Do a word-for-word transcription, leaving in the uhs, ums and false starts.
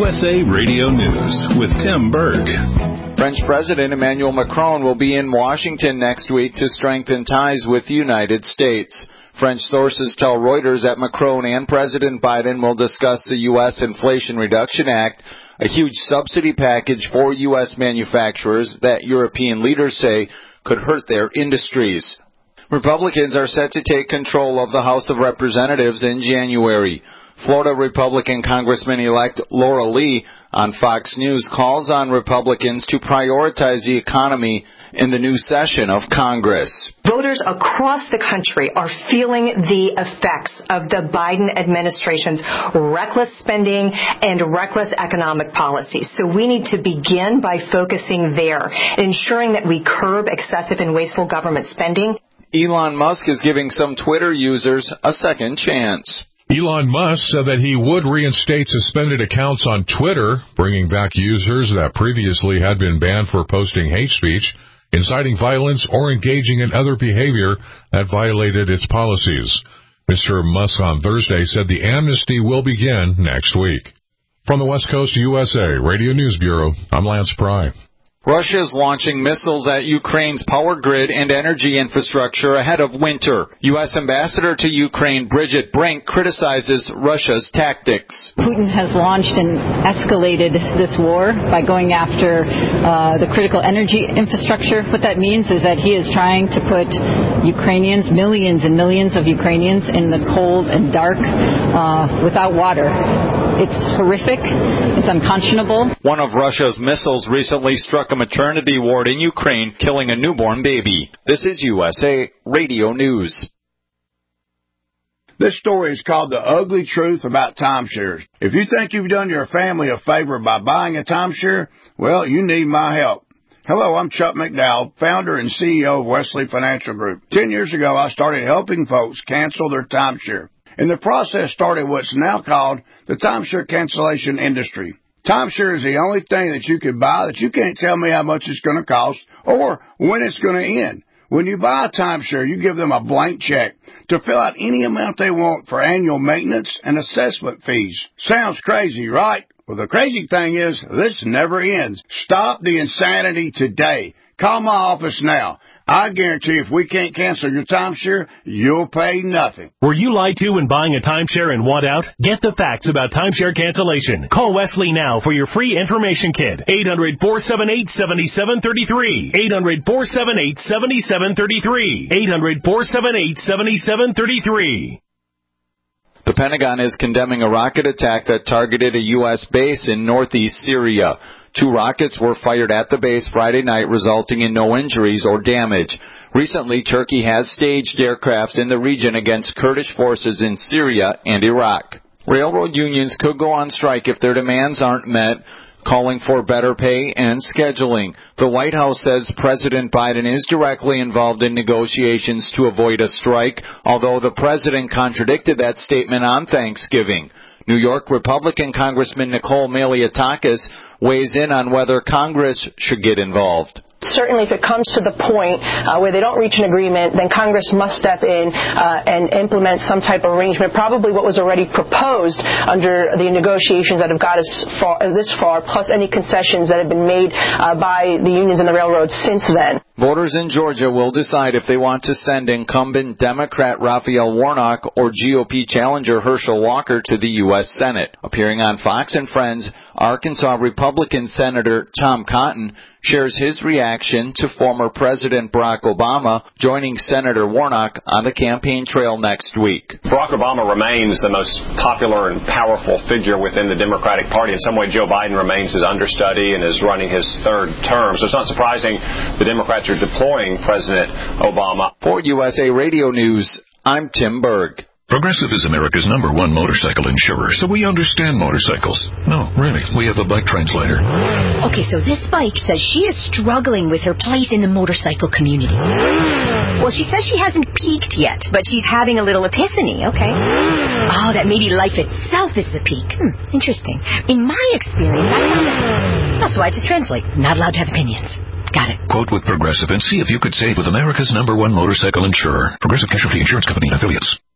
S A Radio News with Tim Berg. French President Emmanuel Macron will be in Washington next week to strengthen ties with the United States. French sources tell Reuters that Macron and President Biden will discuss the U S Inflation Reduction Act, a huge subsidy package for U S manufacturers that European leaders say could hurt their industries. Republicans are set to take control of the House of Representatives in January. Florida Republican Congressman-elect Laura Lee on Fox News calls on Republicans to prioritize the economy in the new session of Congress. Voters across the country are feeling the effects of the Biden administration's reckless spending and reckless economic policies. So we need to begin by focusing there, ensuring that we curb excessive and wasteful government spending. Elon Musk is giving some Twitter users a second chance. Elon Musk said that he would reinstate suspended accounts on Twitter, bringing back users that previously had been banned for posting hate speech, inciting violence, or engaging in other behavior that violated its policies. Mister Musk on Thursday said the amnesty will begin next week. From the West Coast U S A Radio News Bureau, I'm Lance Pry. Russia is launching missiles at Ukraine's power grid and energy infrastructure ahead of winter. U S Ambassador to Ukraine Bridget Brink criticizes Russia's tactics. Putin has launched and escalated this war by going after uh, the critical energy infrastructure. What that means is that he is trying to put Ukrainians, millions and millions of Ukrainians, in the cold and dark uh, without water. It's horrific. It's unconscionable. One of Russia's missiles recently struck a maternity ward in Ukraine, killing a newborn baby. This is U S A Radio News. This story is called The Ugly Truth About Timeshares. If you think you've done your family a favor by buying a timeshare, well, you need my help. Hello, I'm Chuck McDowell, founder and C E O of Wesley Financial Group. Ten years ago, I started helping folks cancel their timeshare. And the process started what's now called the timeshare cancellation industry. Timeshare is the only thing that you can buy that you can't tell me how much it's going to cost or when it's going to end. When you buy a timeshare, you give them a blank check to fill out any amount they want for annual maintenance and assessment fees. Sounds crazy, right? Well, the crazy thing is this never ends. Stop the insanity today. Call my office now. I guarantee if we can't cancel your timeshare, you'll pay nothing. Were you lied to when buying a timeshare and want out? Get the facts about timeshare cancellation. Call Wesley now for your free information kit. eight hundred, four seven eight, seven seven three three. eight hundred, four seven eight, seven seven three three. eight hundred, four seven eight, seven seven three three. The Pentagon is condemning a rocket attack that targeted a U S base in northeast Syria. Two rockets were fired at the base Friday night, resulting in no injuries or damage. Recently, Turkey has staged aircrafts in the region against Kurdish forces in Syria and Iraq. Railroad unions could go on strike if their demands aren't met, calling for better pay and scheduling. The White House says President Biden is directly involved in negotiations to avoid a strike, although the president contradicted that statement on Thanksgiving. New York Republican Congressman Nicole Malliotakis weighs in on whether Congress should get involved. Certainly, if it comes to the point uh, where they don't reach an agreement, then Congress must step in uh, and implement some type of arrangement, probably what was already proposed under the negotiations that have got us far, uh, this far, plus any concessions that have been made uh, by the unions and the railroads since then. Voters in Georgia will decide if they want to send incumbent Democrat Raphael Warnock or G O P challenger Herschel Walker to the U S Senate. Appearing on Fox and Friends, Arkansas Republican Senator Tom Cotton shares his reaction to former President Barack Obama joining Senator Warnock on the campaign trail next week. Barack Obama remains the most popular and powerful figure within the Democratic Party. In some way, Joe Biden remains his understudy and is running his third term. So it's not surprising the Democrats are deploying President Obama. For U S A Radio News, I'm Tim Berg. Progressive is America's number one motorcycle insurer, so we understand motorcycles. No, really, we have a bike translator. Okay, so this bike says she is struggling with her place in the motorcycle community. Well, she says she hasn't peaked yet, but she's having a little epiphany, okay? Oh, that maybe life itself is the peak. Hmm, interesting. In my experience, I found that... Oh, so I just translate. Not allowed to have opinions. Got it. Quote with Progressive and see if you could save with America's number one motorcycle insurer. Progressive Casualty Insurance Company and Affiliates.